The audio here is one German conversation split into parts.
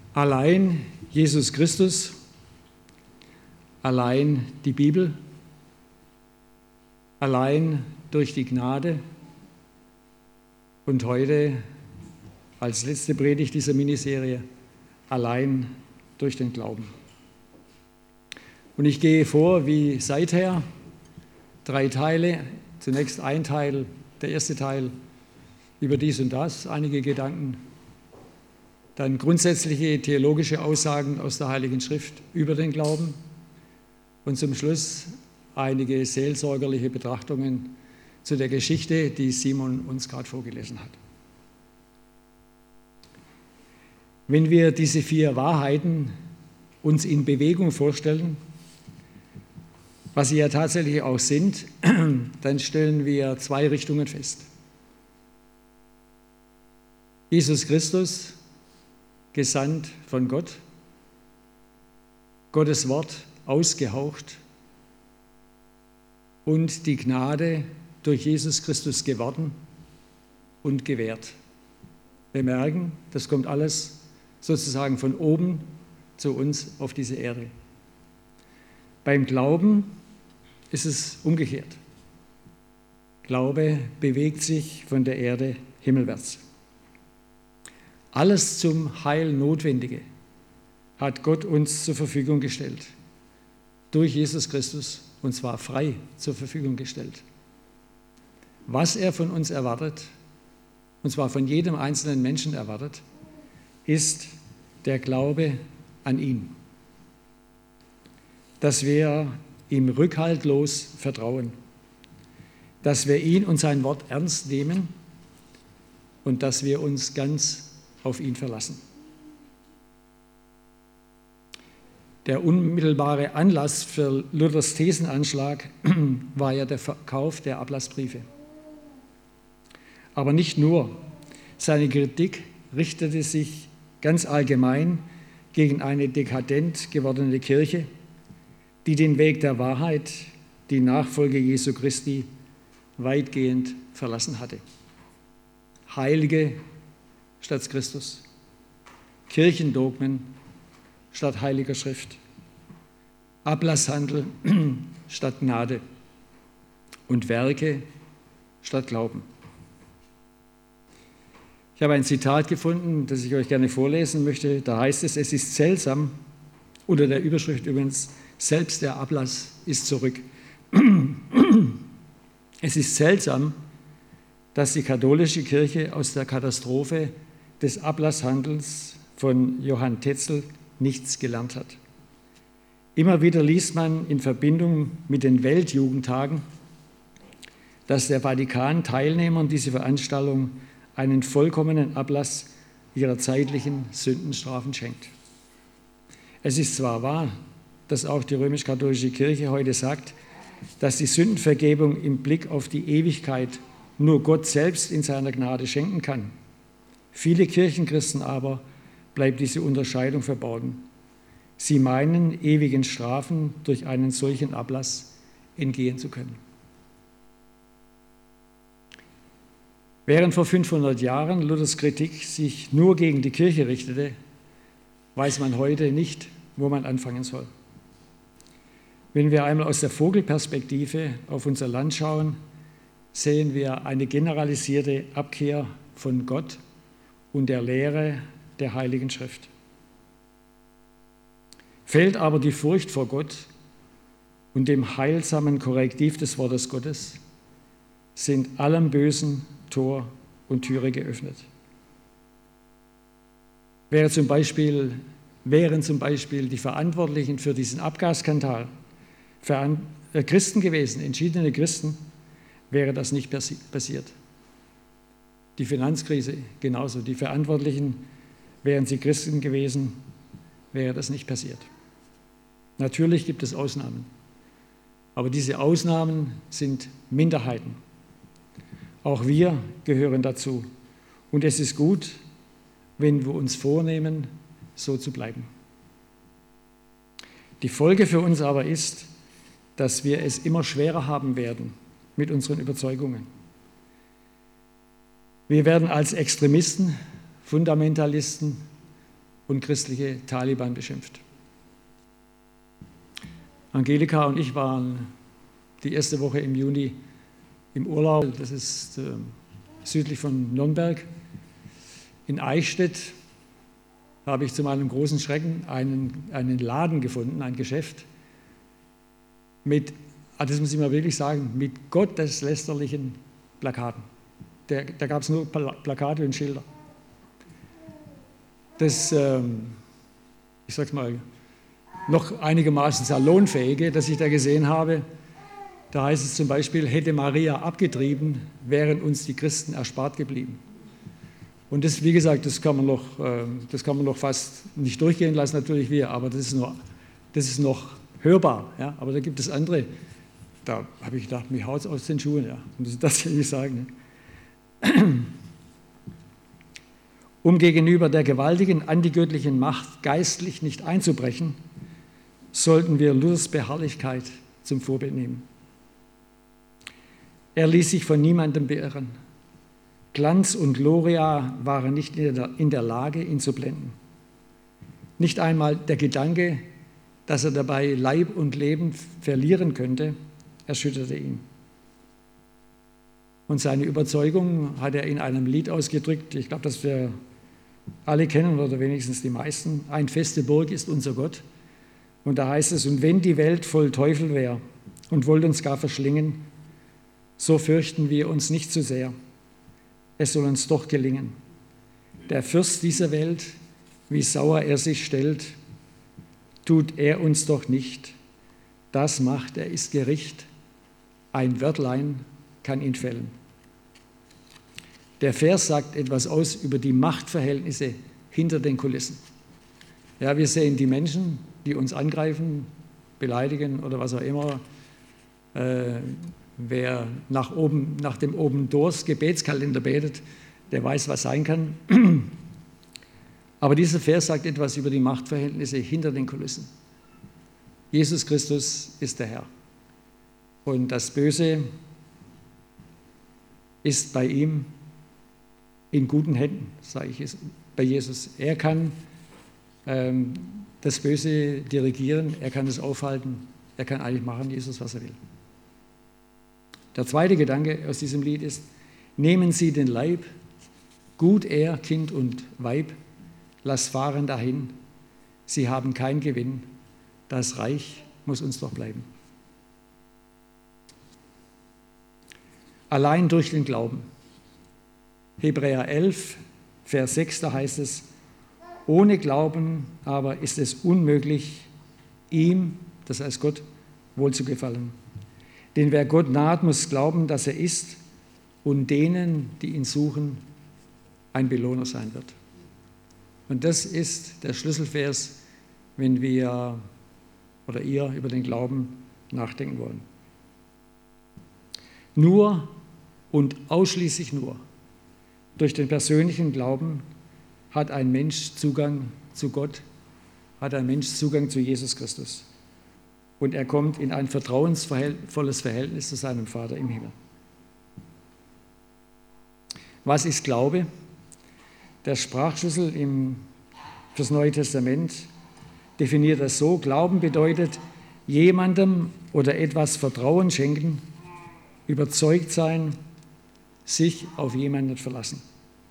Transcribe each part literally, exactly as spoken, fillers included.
Allein Jesus Christus, allein die Bibel, allein durch die Gnade und heute als letzte Predigt dieser Miniserie allein durch den Glauben. Und ich gehe vor wie seither, drei Teile, zunächst ein Teil, der erste Teil über dies und das, einige Gedanken, dann grundsätzliche theologische Aussagen aus der Heiligen Schrift über den Glauben und zum Schluss einige seelsorgerliche Betrachtungen zu der Geschichte, die Simon uns gerade vorgelesen hat. Wenn wir diese vier Wahrheiten uns in Bewegung vorstellen, was sie ja tatsächlich auch sind, dann stellen wir zwei Richtungen fest. Jesus Christus, gesandt von Gott, Gottes Wort ausgehaucht und die Gnade durch Jesus Christus geworden und gewährt. Wir merken, das kommt alles sozusagen von oben zu uns auf diese Erde. Beim Glauben ist es umgekehrt. Glaube bewegt sich von der Erde himmelwärts. Alles zum Heil Notwendige hat Gott uns zur Verfügung gestellt, durch Jesus Christus, und zwar frei zur Verfügung gestellt. Was er von uns erwartet, und zwar von jedem einzelnen Menschen erwartet, ist der Glaube an ihn. Dass wir ihm rückhaltlos vertrauen, dass wir ihn und sein Wort ernst nehmen und dass wir uns ganz auf ihn verlassen. Der unmittelbare Anlass für Luthers Thesenanschlag war ja der Verkauf der Ablassbriefe. Aber nicht nur. Seine Kritik richtete sich ganz allgemein gegen eine dekadent gewordene Kirche, die den Weg der Wahrheit, die Nachfolge Jesu Christi, weitgehend verlassen hatte. Heilige statt Christus, Kirchendogmen statt heiliger Schrift, Ablasshandel statt Gnade und Werke statt Glauben. Ich habe ein Zitat gefunden, das ich euch gerne vorlesen möchte. Da heißt es, es ist seltsam, unter der Überschrift übrigens, selbst der Ablass ist zurück. Es ist seltsam, dass die katholische Kirche aus der Katastrophe des Ablasshandels von Johann Tetzel nichts gelernt hat. Immer wieder liest man in Verbindung mit den Weltjugendtagen, dass der Vatikan Teilnehmern dieser Veranstaltung einen vollkommenen Ablass ihrer zeitlichen Sündenstrafen schenkt. Es ist zwar wahr, dass auch die römisch-katholische Kirche heute sagt, dass die Sündenvergebung im Blick auf die Ewigkeit nur Gott selbst in seiner Gnade schenken kann. Viele Kirchenchristen aber bleibt diese Unterscheidung verborgen. Sie meinen, ewigen Strafen durch einen solchen Ablass entgehen zu können. Während vor fünfhundert Jahren Luthers Kritik sich nur gegen die Kirche richtete, weiß man heute nicht, wo man anfangen soll. Wenn wir einmal aus der Vogelperspektive auf unser Land schauen, sehen wir eine generalisierte Abkehr von Gott und der Lehre der Heiligen Schrift. Fehlt aber die Furcht vor Gott und dem heilsamen Korrektiv des Wortes Gottes, sind allem Bösen Tor und Türe geöffnet. Wäre zum Beispiel, wären zum Beispiel die Verantwortlichen für diesen Abgasskandal Christen gewesen, entschiedene Christen, wäre das nicht passiert. Die Finanzkrise genauso. Die Verantwortlichen, wären sie Christen gewesen, wäre das nicht passiert. Natürlich gibt es Ausnahmen, aber diese Ausnahmen sind Minderheiten. Auch wir gehören dazu. Und es ist gut, wenn wir uns vornehmen, so zu bleiben. Die Folge für uns aber ist, dass wir es immer schwerer haben werden mit unseren Überzeugungen. Wir werden als Extremisten, Fundamentalisten und christliche Taliban beschimpft. Angelika und ich waren die erste Woche im Juni im Urlaub. Das ist äh, südlich von Nürnberg. In Eichstätt habe ich zu meinem großen Schrecken einen, einen Laden gefunden, ein Geschäft mit, das muss ich mal wirklich sagen, mit gotteslästerlichen Plakaten. Der, da gab es nur Plakate und Schilder. Das, ähm, ich sag's mal, noch einigermaßen salonfähige, das ich da gesehen habe, da heißt es zum Beispiel, hätte Maria abgetrieben, wären uns die Christen erspart geblieben. Und das, wie gesagt, das kann man noch, das kann man noch fast nicht durchgehen lassen, natürlich wir, aber das ist noch, das ist noch hörbar. Ja? Aber da gibt es andere, da habe ich gedacht, mich haut es aus den Schuhen. Ja? Und das, das will ich sagen. Ne? Um gegenüber der gewaltigen antigöttlichen Macht geistlich nicht einzubrechen, sollten wir Luthers Beharrlichkeit zum Vorbild nehmen. Er ließ sich von niemandem beirren. Glanz und Gloria waren nicht in der Lage, ihn zu blenden. Nicht einmal der Gedanke, dass er dabei Leib und Leben verlieren könnte, erschütterte ihn. Und seine Überzeugung hat er in einem Lied ausgedrückt, ich glaube, das wir alle kennen oder wenigstens die meisten. Ein feste Burg ist unser Gott. Und da heißt es, und wenn die Welt voll Teufel wäre und wollte uns gar verschlingen, so fürchten wir uns nicht zu sehr. Es soll uns doch gelingen. Der Fürst dieser Welt, wie sauer er sich stellt, tut er uns doch nicht. Das macht, er ist Gericht. Ein Wörtlein kann ihn fällen. Der Vers sagt etwas aus über die Machtverhältnisse hinter den Kulissen. Ja, wir sehen die Menschen, die uns angreifen, beleidigen oder was auch immer. Äh, wer nach, oben, nach dem Oben-Doors Gebetskalender betet, der weiß, was sein kann. Aber dieser Vers sagt etwas über die Machtverhältnisse hinter den Kulissen. Jesus Christus ist der Herr. Und das Böse ist bei ihm in guten Händen, sage ich es, bei Jesus. Er kann ähm, das Böse dirigieren, er kann es aufhalten, er kann eigentlich machen, Jesus, was er will. Der zweite Gedanke aus diesem Lied ist, nehmen Sie den Leib, gut er, Kind und Weib, lass fahren dahin, Sie haben keinen Gewinn, das Reich muss uns doch bleiben. Allein durch den Glauben. Hebräer elf, Vers sechs, da heißt es, ohne Glauben aber ist es unmöglich, ihm, das heißt Gott, wohlzugefallen. Denn wer Gott naht, muss glauben, dass er ist und denen, die ihn suchen, ein Belohner sein wird. Und das ist der Schlüsselvers, wenn wir oder ihr über den Glauben nachdenken wollen. Nur und ausschließlich nur durch den persönlichen Glauben hat ein Mensch Zugang zu Gott, hat ein Mensch Zugang zu Jesus Christus. Und er kommt in ein vertrauensvolles Verhältnis zu seinem Vater im Himmel. Was ist Glaube? Der Sprachschlüssel im, fürs Neue Testament definiert das so: Glauben bedeutet, jemandem oder etwas Vertrauen schenken, überzeugt sein, sich auf jemanden verlassen.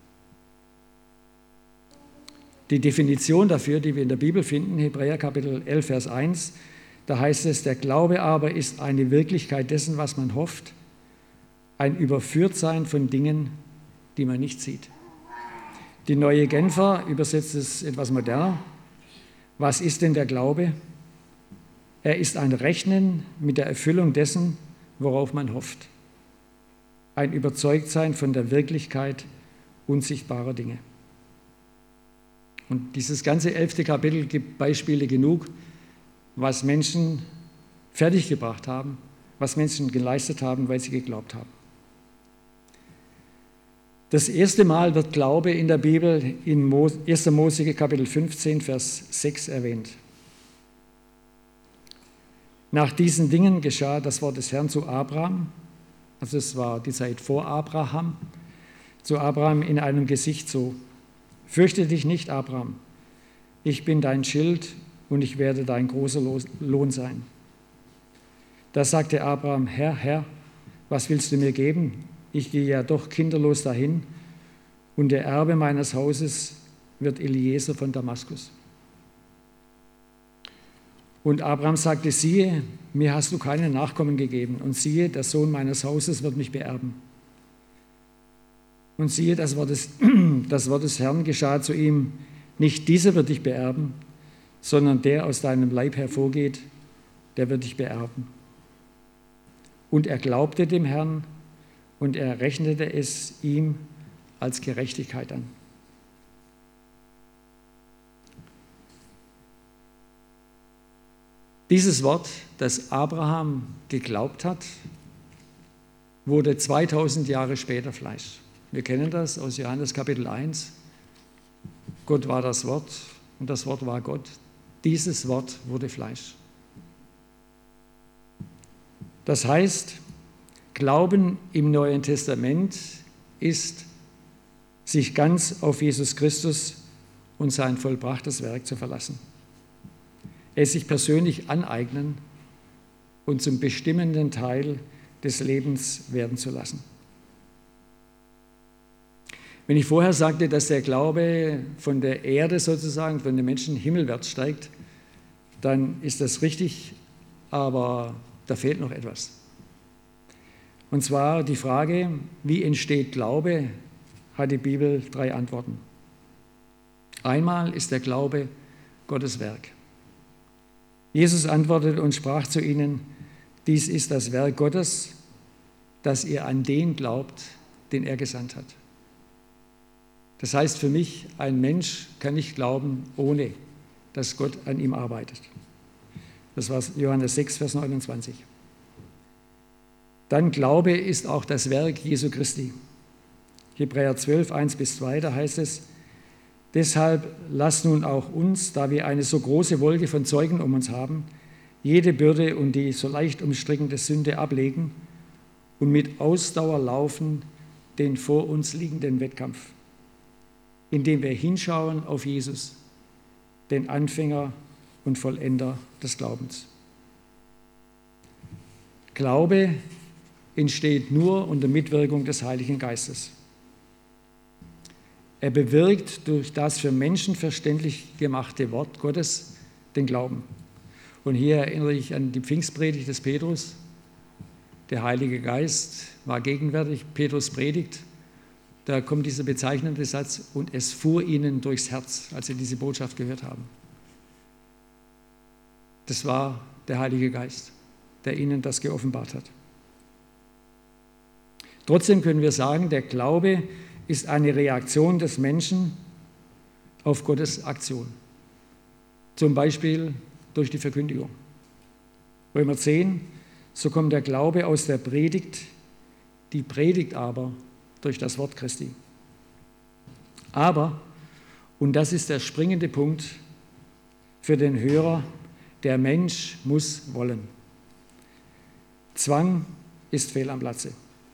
Die Definition dafür, die wir in der Bibel finden, Hebräer Kapitel elf, Vers eins, da heißt es, der Glaube aber ist eine Wirklichkeit dessen, was man hofft, ein Überführtsein von Dingen, die man nicht sieht. Die Neue Genfer übersetzt es etwas moderner. Was ist denn der Glaube? Er ist ein Rechnen mit der Erfüllung dessen, worauf man hofft. Ein Überzeugtsein von der Wirklichkeit unsichtbarer Dinge. Und dieses ganze elfte Kapitel gibt Beispiele genug, was Menschen fertiggebracht haben, was Menschen geleistet haben, weil sie geglaubt haben. Das erste Mal wird Glaube in der Bibel in erster Mose Kapitel fünfzehn, Vers sechs erwähnt. Nach diesen Dingen geschah das Wort des Herrn zu Abraham, also es war die Zeit vor Abraham, zu Abraham in einem Gesicht so: Fürchte dich nicht, Abraham, ich bin dein Schild und ich werde dein großer Lohn sein. Da sagte Abraham, Herr, Herr, was willst du mir geben? Ich gehe ja doch kinderlos dahin und der Erbe meines Hauses wird Eliezer von Damaskus. Und Abraham sagte, siehe, mir hast du keine Nachkommen gegeben und siehe, der Sohn meines Hauses wird mich beerben. Und siehe, das Wort des, das Wort des Herrn geschah zu ihm, nicht dieser wird dich beerben, sondern der aus deinem Leib hervorgeht, der wird dich beerben. Und er glaubte dem Herrn und er rechnete es ihm als Gerechtigkeit an. Dieses Wort, das Abraham geglaubt hat, wurde zweitausend Jahre später Fleisch. Wir kennen das aus Johannes Kapitel eins. Gott war das Wort und das Wort war Gott. Dieses Wort wurde Fleisch. Das heißt, Glauben im Neuen Testament ist, sich ganz auf Jesus Christus und sein vollbrachtes Werk zu verlassen. Es sich persönlich aneignen und zum bestimmenden Teil des Lebens werden zu lassen. Wenn ich vorher sagte, dass der Glaube von der Erde sozusagen, von den Menschen himmelwärts steigt, dann ist das richtig, aber da fehlt noch etwas. Und zwar die Frage, wie entsteht Glaube, hat die Bibel drei Antworten. Einmal ist der Glaube Gottes Werk. Jesus antwortete und sprach zu ihnen, dies ist das Werk Gottes, dass ihr an den glaubt, den er gesandt hat. Das heißt für mich, ein Mensch kann nicht glauben, ohne dass Gott an ihm arbeitet. Das war Johannes sechs, Vers neunundzwanzig. Dann Glaube ist auch das Werk Jesu Christi. Hebräer zwölf, eins bis zwei, da heißt es, deshalb lasst nun auch uns, da wir eine so große Wolke von Zeugen um uns haben, jede Bürde und die so leicht umstrickende Sünde ablegen und mit Ausdauer laufen den vor uns liegenden Wettkampf, indem wir hinschauen auf Jesus, den Anfänger und Vollender des Glaubens. Glaube entsteht nur unter Mitwirkung des Heiligen Geistes. Er bewirkt durch das für Menschen verständlich gemachte Wort Gottes den Glauben. Und hier erinnere ich an die Pfingstpredigt des Petrus. Der Heilige Geist war gegenwärtig, Petrus predigt. Da kommt dieser bezeichnende Satz, und es fuhr ihnen durchs Herz, als sie diese Botschaft gehört haben. Das war der Heilige Geist, der ihnen das geoffenbart hat. Trotzdem können wir sagen, der Glaube ist eine Reaktion des Menschen auf Gottes Aktion. Zum Beispiel durch die Verkündigung. Römer zehn, so kommt der Glaube aus der Predigt, die Predigt aber durch das Wort Christi. Aber, und das ist der springende Punkt für den Hörer, der Mensch muss wollen. Zwang ist fehl am Platze.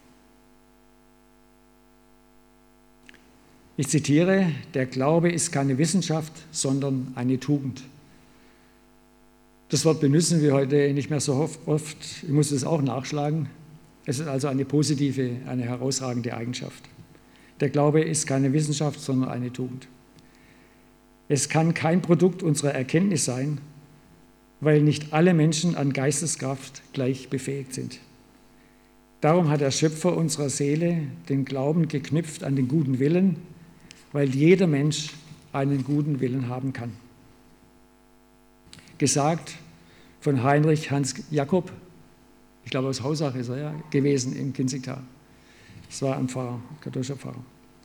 Ich zitiere, der Glaube ist keine Wissenschaft, sondern eine Tugend. Das Wort benutzen wir heute nicht mehr so oft, ich muss es auch nachschlagen. Es ist also eine positive, eine herausragende Eigenschaft. Der Glaube ist keine Wissenschaft, sondern eine Tugend. Es kann kein Produkt unserer Erkenntnis sein, weil nicht alle Menschen an Geisteskraft gleich befähigt sind. Darum hat der Schöpfer unserer Seele den Glauben geknüpft an den guten Willen, weil jeder Mensch einen guten Willen haben kann. Gesagt von Heinrich Hans Jakob, ich glaube aus Hausach ist er ja gewesen im Kinzigtal. Das war ein Pfarrer, ein katholischer Pfarrer.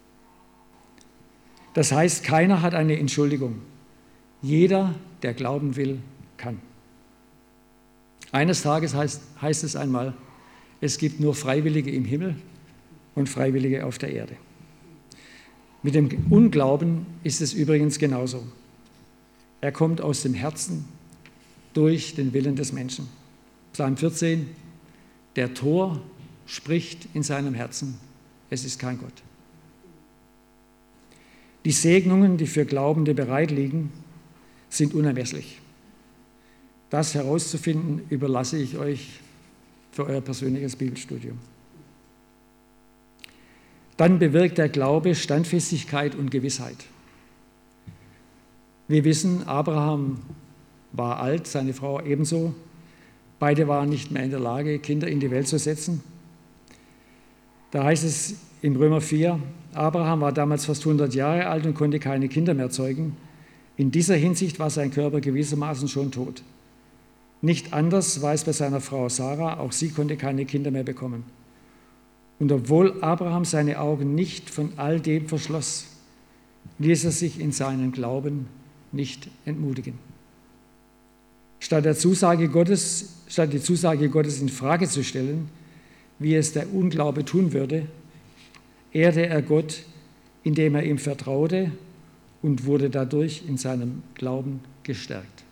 Das heißt, keiner hat eine Entschuldigung. Jeder, der glauben will, kann. Eines Tages heißt, heißt es einmal, es gibt nur Freiwillige im Himmel und Freiwillige auf der Erde. Mit dem Unglauben ist es übrigens genauso. Er kommt aus dem Herzen durch den Willen des Menschen. Psalm vierzehn, der Tor spricht in seinem Herzen, es ist kein Gott. Die Segnungen, die für Glaubende bereit liegen, sind unermesslich. Das herauszufinden, überlasse ich euch für euer persönliches Bibelstudium. Dann bewirkt der Glaube Standfestigkeit und Gewissheit. Wir wissen, Abraham war alt, seine Frau ebenso. Beide waren nicht mehr in der Lage, Kinder in die Welt zu setzen. Da heißt es in Römer vier, Abraham war damals fast hundert Jahre alt und konnte keine Kinder mehr zeugen. In dieser Hinsicht war sein Körper gewissermaßen schon tot. Nicht anders war es bei seiner Frau Sarah, auch sie konnte keine Kinder mehr bekommen. Und obwohl Abraham seine Augen nicht von all dem verschloss, ließ er sich in seinem Glauben nicht entmutigen. Statt, der Zusage Gottes, statt die Zusage Gottes in Frage zu stellen, wie es der Unglaube tun würde, ehrte er Gott, indem er ihm vertraute und wurde dadurch in seinem Glauben gestärkt.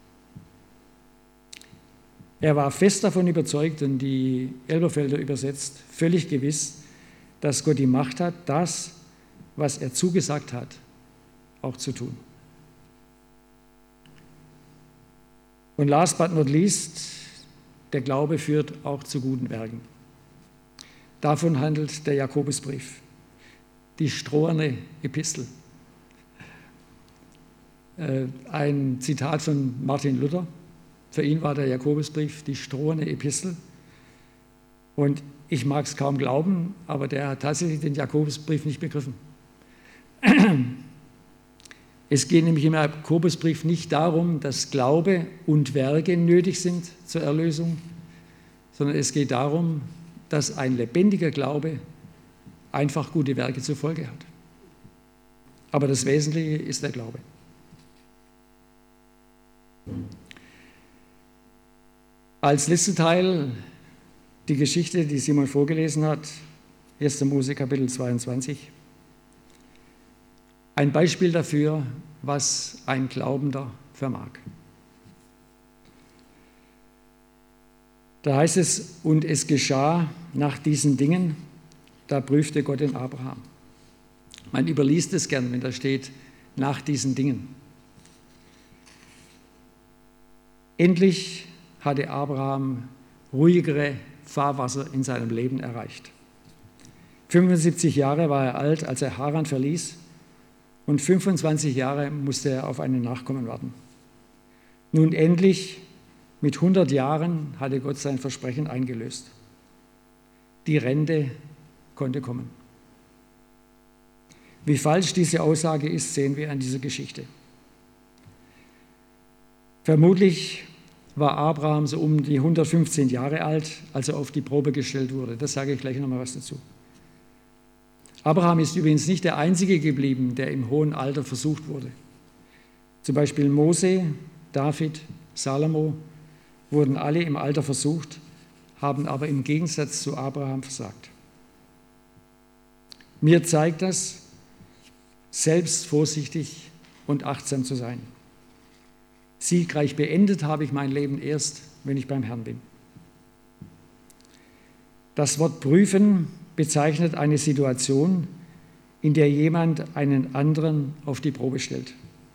Er war fest davon überzeugt und die Elberfelder übersetzt, völlig gewiss, dass Gott die Macht hat, das, was er zugesagt hat, auch zu tun. Und last but not least, der Glaube führt auch zu guten Werken. Davon handelt der Jakobusbrief, die stroherne Epistel. Ein Zitat von Martin Luther. Für ihn war der Jakobusbrief die stroherne Epistel. Und ich mag es kaum glauben, aber der hat tatsächlich den Jakobusbrief nicht begriffen. Es geht nämlich im Jakobusbrief nicht darum, dass Glaube und Werke nötig sind zur Erlösung, sondern es geht darum, dass ein lebendiger Glaube einfach gute Werke zur Folge hat. Aber das Wesentliche ist der Glaube. Als letzter Teil die Geschichte, die Simon vorgelesen hat, erster Mose Kapitel zweiundzwanzig. Ein Beispiel dafür, was ein Glaubender vermag. Da heißt es, und es geschah nach diesen Dingen, da prüfte Gott den Abraham. Man überliest es gern, wenn da steht, nach diesen Dingen. Endlich hatte Abraham ruhigere Fahrwasser in seinem Leben erreicht. fünfundsiebzig Jahre war er alt, als er Haran verließ, und fünfundzwanzig Jahre musste er auf einen Nachkommen warten. Nun endlich, mit hundert Jahren, hatte Gott sein Versprechen eingelöst. Die Rente konnte kommen. Wie falsch diese Aussage ist, sehen wir an dieser Geschichte. Vermutlich war Abraham so um die hundertfünfzehn Jahre alt, als er auf die Probe gestellt wurde. Das sage ich gleich nochmal was dazu. Abraham ist übrigens nicht der Einzige geblieben, der im hohen Alter versucht wurde. Zum Beispiel Mose, David, Salomo wurden alle im Alter versucht, haben aber im Gegensatz zu Abraham versagt. Mir zeigt das, selbst vorsichtig und achtsam zu sein. Siegreich beendet habe ich mein Leben erst, wenn ich beim Herrn bin. Das Wort prüfen bezeichnet eine Situation, in der jemand einen anderen auf die Probe stellt.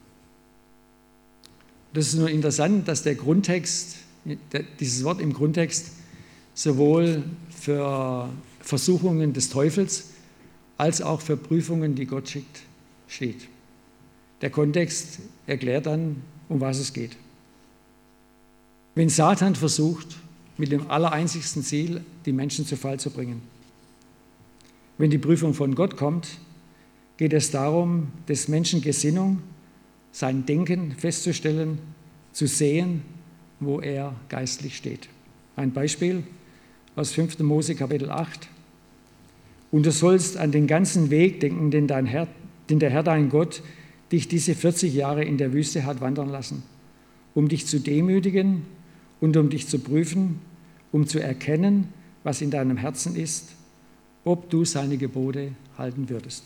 Das ist nur interessant, dass der Grundtext, dieses Wort im Grundtext sowohl für Versuchungen des Teufels als auch für Prüfungen, die Gott schickt, steht. Der Kontext erklärt dann, um was es geht. Wenn Satan versucht, mit dem allereinzigsten Ziel, die Menschen zu Fall zu bringen. Wenn die Prüfung von Gott kommt, geht es darum, des Menschen Gesinnung, sein Denken festzustellen, zu sehen, wo er geistlich steht. Ein Beispiel aus fünfter Mose Kapitel acht. Und du sollst an den ganzen Weg denken, den, dein Herr, den der Herr dein Gott dich diese vierzig Jahre in der Wüste hat wandern lassen, um dich zu demütigen und um dich zu prüfen, um zu erkennen, was in deinem Herzen ist, ob du seine Gebote halten würdest.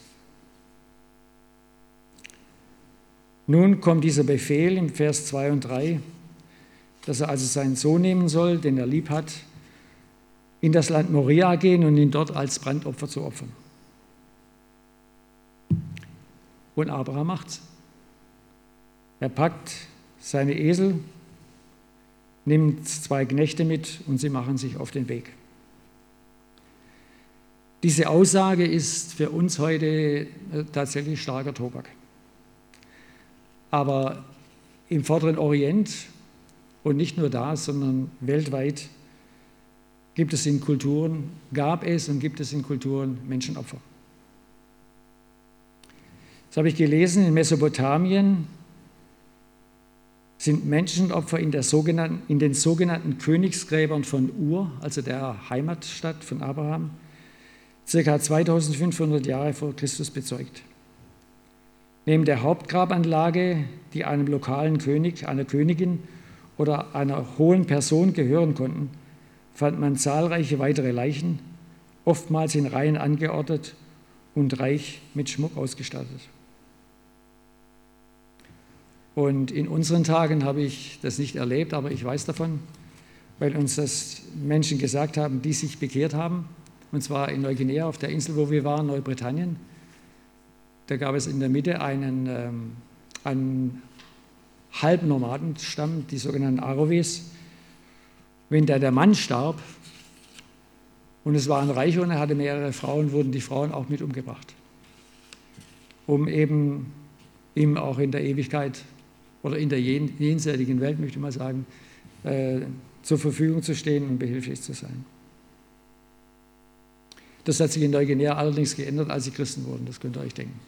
Nun kommt dieser Befehl im Vers zwei und drei, dass er also seinen Sohn nehmen soll, den er lieb hat, in das Land Moria gehen und ihn dort als Brandopfer zu opfern. Und Abraham macht's. Er packt seine Esel, nimmt zwei Knechte mit und sie machen sich auf den Weg. Diese Aussage ist für uns heute tatsächlich starker Tobak. Aber im Vorderen Orient und nicht nur da, sondern weltweit gibt es in Kulturen, gab es und gibt es in Kulturen Menschenopfer. Das habe ich gelesen, in Mesopotamien sind Menschenopfer in, der sogenannten, in den sogenannten Königsgräbern von Ur, also der Heimatstadt von Abraham, ca. zweitausendfünfhundert Jahre vor Christus bezeugt. Neben der Hauptgrabanlage, die einem lokalen König, einer Königin oder einer hohen Person gehören konnten, fand man zahlreiche weitere Leichen, oftmals in Reihen angeordnet und reich mit Schmuck ausgestattet. Und in unseren Tagen habe ich das nicht erlebt, aber ich weiß davon, weil uns das Menschen gesagt haben, die sich bekehrt haben, und zwar in Neuguinea, auf der Insel, wo wir waren, Neubritannien. Da gab es in der Mitte einen, ähm, einen Halbnomadenstamm, die sogenannten Arowes. Wenn der, der Mann starb, und es war ein Reicher und er hatte mehrere Frauen, wurden die Frauen auch mit umgebracht, um eben ihm auch in der Ewigkeit oder in der jenseitigen Welt, möchte ich mal sagen, äh, zur Verfügung zu stehen und behilflich zu sein. Das hat sich in Neuguinea allerdings geändert, als sie Christen wurden, das könnt ihr euch denken.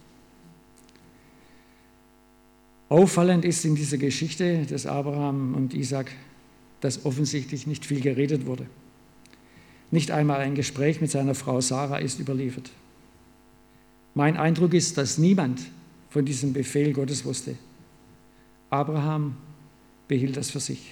Auffallend ist in dieser Geschichte des Abraham und Isaak, dass offensichtlich nicht viel geredet wurde. Nicht einmal ein Gespräch mit seiner Frau Sarah ist überliefert. Mein Eindruck ist, dass niemand von diesem Befehl Gottes wusste. Abraham behielt das für sich.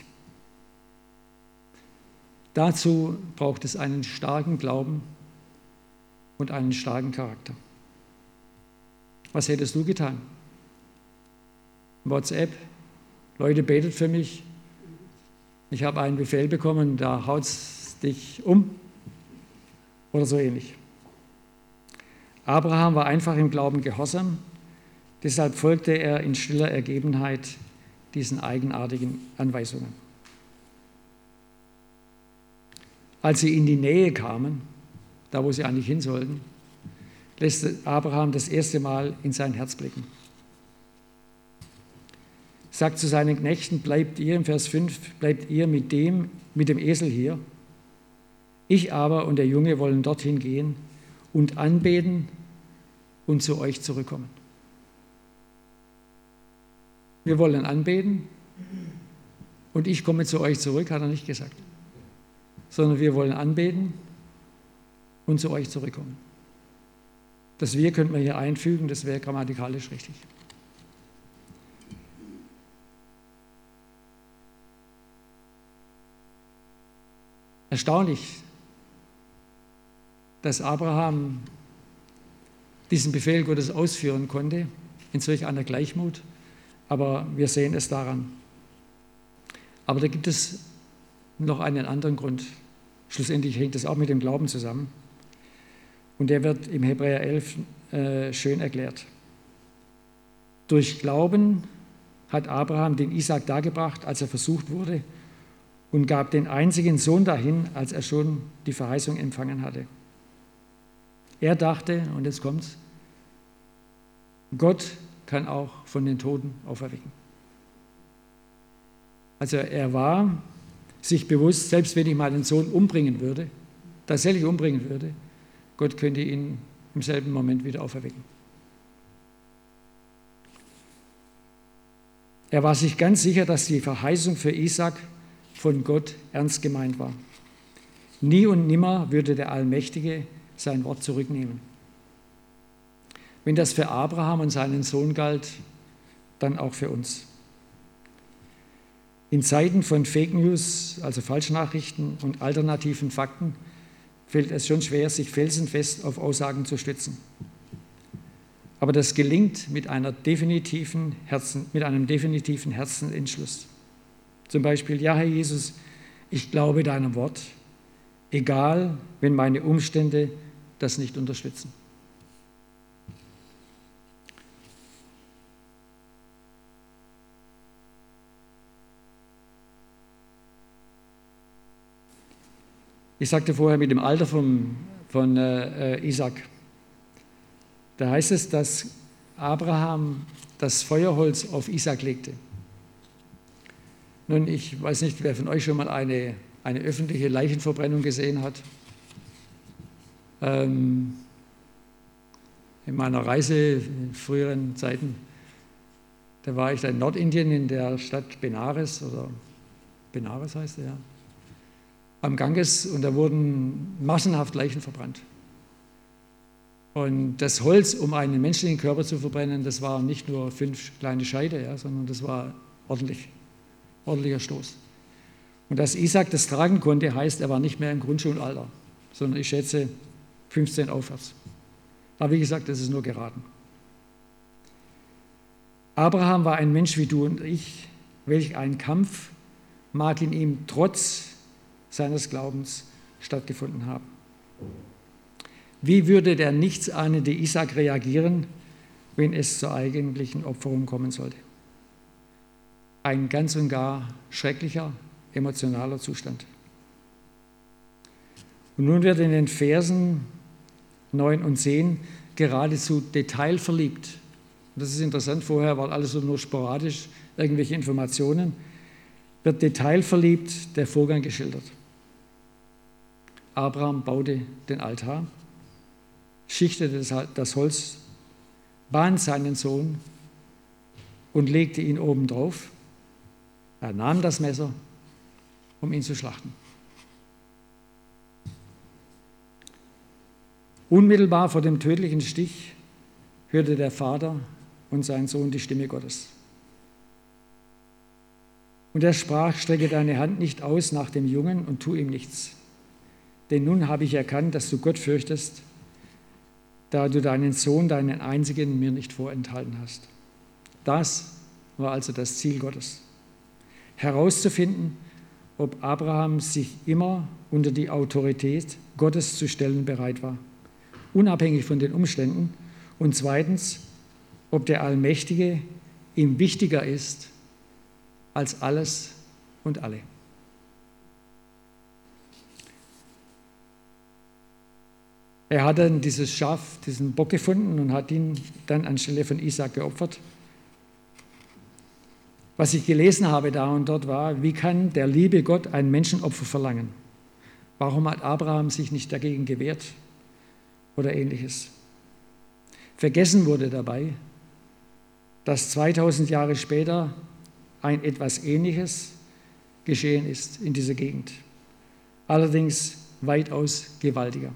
Dazu braucht es einen starken Glauben und einen starken Charakter. Was hättest du getan? WhatsApp, Leute, betet für mich. Ich habe einen Befehl bekommen, da haut es dich um oder so ähnlich. Abraham war einfach im Glauben gehorsam, deshalb folgte er in stiller Ergebenheit diesen eigenartigen Anweisungen. Als sie in die Nähe kamen, da wo sie eigentlich hin sollten, lässt Abraham das erste Mal in sein Herz blicken. Sagt zu seinen Knechten, bleibt ihr, im Vers fünf, bleibt ihr mit dem, mit dem Esel hier. Ich aber und der Junge wollen dorthin gehen und anbeten und zu euch zurückkommen. Wir wollen anbeten und ich komme zu euch zurück, hat er nicht gesagt, sondern wir wollen anbeten und zu euch zurückkommen. Das wir könnten wir hier einfügen, das wäre grammatikalisch richtig. Erstaunlich, dass Abraham diesen Befehl Gottes ausführen konnte, in solch einer Gleichmut, aber wir sehen es daran. Aber da gibt es noch einen anderen Grund. Schlussendlich hängt es auch mit dem Glauben zusammen. Und der wird im Hebräer elf äh, schön erklärt. Durch Glauben hat Abraham den Isaak dargebracht, als er versucht wurde, und gab den einzigen Sohn dahin, als er schon die Verheißung empfangen hatte. Er dachte, und jetzt kommt's, Gott kann auch von den Toten auferwecken. Also er war sich bewusst, selbst wenn ich mal den Sohn umbringen würde, tatsächlich umbringen würde, Gott könnte ihn im selben Moment wieder auferwecken. Er war sich ganz sicher, dass die Verheißung für Isaak von Gott ernst gemeint war. Nie und nimmer würde der Allmächtige sein Wort zurücknehmen. Wenn das für Abraham und seinen Sohn galt, dann auch für uns. In Zeiten von Fake News, also Falschnachrichten und alternativen Fakten, fällt es schon schwer, sich felsenfest auf Aussagen zu stützen. Aber das gelingt mit, einer definitiven Herzen, mit einem definitiven Herzensentschluss. Zum Beispiel, ja, Herr Jesus, ich glaube deinem Wort, egal, wenn meine Umstände das nicht unterstützen. Ich sagte vorher mit dem Alter vom, von äh, Isaac. Da heißt es, dass Abraham das Feuerholz auf Isaac legte. Nun, ich weiß nicht, wer von euch schon mal eine, eine öffentliche Leichenverbrennung gesehen hat. Ähm, in meiner Reise in früheren Zeiten, da war ich da in Nordindien in der Stadt Benares, oder Benares heißt er, ja, am Ganges, und da wurden massenhaft Leichen verbrannt. Und das Holz, um einen menschlichen Körper zu verbrennen, das waren nicht nur fünf kleine Scheite, ja, sondern das war ordentlich, ordentlicher Stoß. Und dass Isaac das tragen konnte, heißt, er war nicht mehr im Grundschulalter, sondern ich schätze fünfzehn aufwärts. Aber wie gesagt, das ist nur geraten. Abraham war ein Mensch wie du und ich, welch ein Kampf mag in ihm trotz seines Glaubens stattgefunden haben. Wie würde der nichtsahnende Isaac reagieren, wenn es zur eigentlichen Opferung kommen sollte? Ein ganz und gar schrecklicher, emotionaler Zustand. Und nun wird in den Versen neun und zehn geradezu detailverliebt. Das ist interessant, vorher war alles nur sporadisch, irgendwelche Informationen. Wird detailverliebt der Vorgang geschildert. Abraham baute den Altar, schichtete das Holz, band seinen Sohn und legte ihn oben drauf. Er nahm das Messer, um ihn zu schlachten. Unmittelbar vor dem tödlichen Stich hörte der Vater und sein Sohn die Stimme Gottes. Und er sprach: Strecke deine Hand nicht aus nach dem Jungen und tu ihm nichts. Denn nun habe ich erkannt, dass du Gott fürchtest, da du deinen Sohn, deinen einzigen, mir nicht vorenthalten hast. Das war also das Ziel Gottes. Herauszufinden, ob Abraham sich immer unter die Autorität Gottes zu stellen bereit war, unabhängig von den Umständen. Und zweitens, ob der Allmächtige ihm wichtiger ist als alles und alle. Er hat dann dieses Schaf, diesen Bock gefunden und hat ihn dann anstelle von Isaac geopfert. Was ich gelesen habe da und dort war: Wie kann der liebe Gott ein Menschenopfer verlangen? Warum hat Abraham sich nicht dagegen gewehrt oder ähnliches? Vergessen wurde dabei, dass zweitausend Jahre später ein etwas Ähnliches geschehen ist in dieser Gegend. Allerdings weitaus gewaltiger.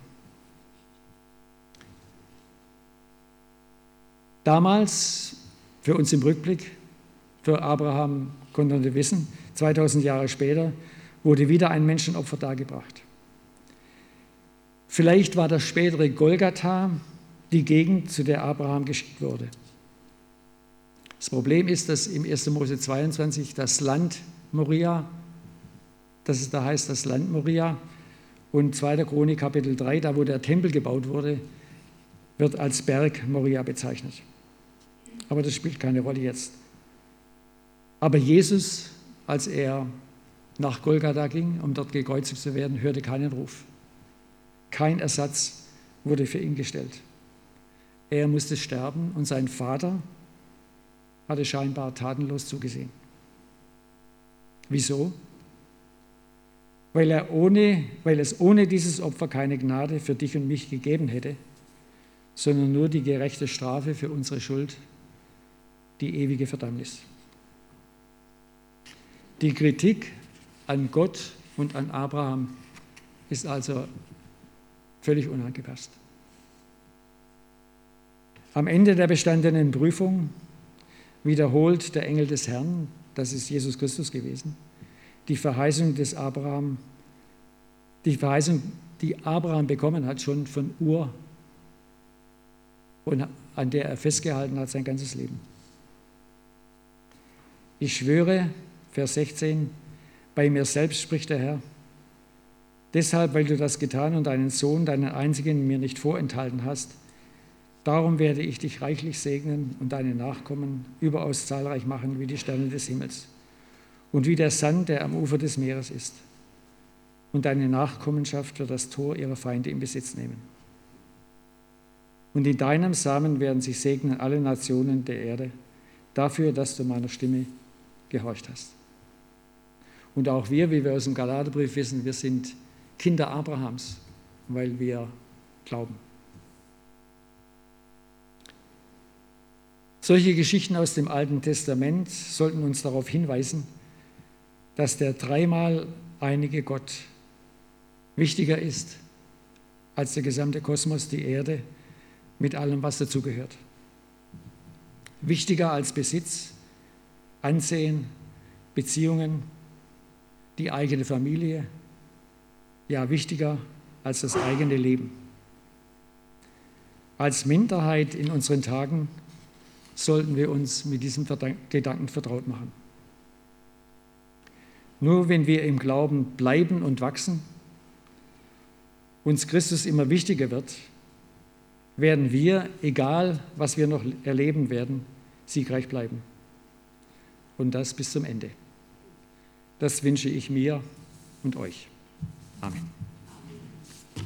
Damals, für uns im Rückblick, für Abraham konnten wir wissen, zweitausend Jahre später wurde wieder ein Menschenopfer dargebracht. Vielleicht war das spätere Golgatha die Gegend, zu der Abraham geschickt wurde. Das Problem ist, dass im ersten Mose zweiundzwanzig das Land Moria, dass es da heißt, das Land Moria, und zweiter Chronik Kapitel drei, da wo der Tempel gebaut wurde, wird als Berg Moria bezeichnet. Aber das spielt keine Rolle jetzt. Aber Jesus, als er nach Golgatha ging, um dort gekreuzigt zu werden, hörte keinen Ruf. Kein Ersatz wurde für ihn gestellt. Er musste sterben und sein Vater hatte scheinbar tatenlos zugesehen. Wieso? Weil, er ohne, weil es ohne dieses Opfer keine Gnade für dich und mich gegeben hätte, sondern nur die gerechte Strafe für unsere Schuld, die ewige Verdammnis. Die Kritik an Gott und an Abraham ist also völlig unangepasst. Am Ende der bestandenen Prüfung wiederholt der Engel des Herrn, das ist Jesus Christus gewesen, die Verheißung des Abraham, die Verheißung, die Abraham bekommen hat, schon von Ur und an der er festgehalten hat sein ganzes Leben. Ich schwöre, Vers sechzehn, bei mir selbst spricht der Herr, deshalb, weil du das getan und deinen Sohn, deinen einzigen, mir nicht vorenthalten hast, darum werde ich dich reichlich segnen und deine Nachkommen überaus zahlreich machen wie die Sterne des Himmels und wie der Sand, der am Ufer des Meeres ist. und deine Nachkommenschaft wird das Tor ihrer Feinde in Besitz nehmen. Und in deinem Samen werden sich segnen alle Nationen der Erde, dafür, dass du meiner Stimme gehorcht hast. Und auch wir, wie wir aus dem Galaterbrief wissen, wir sind Kinder Abrahams, weil wir glauben. Solche Geschichten aus dem Alten Testament sollten uns darauf hinweisen, dass der dreimal einige Gott wichtiger ist als der gesamte Kosmos, die Erde, mit allem, was dazugehört. Wichtiger als Besitz, Ansehen, Beziehungen, die eigene Familie, ja wichtiger als das eigene Leben. Als Minderheit in unseren Tagen sollten wir uns mit diesem Gedanken vertraut machen. Nur wenn wir im Glauben bleiben und wachsen, uns Christus immer wichtiger wird, werden wir, egal was wir noch erleben werden, siegreich bleiben. Und das bis zum Ende. Das wünsche ich mir und euch. Amen.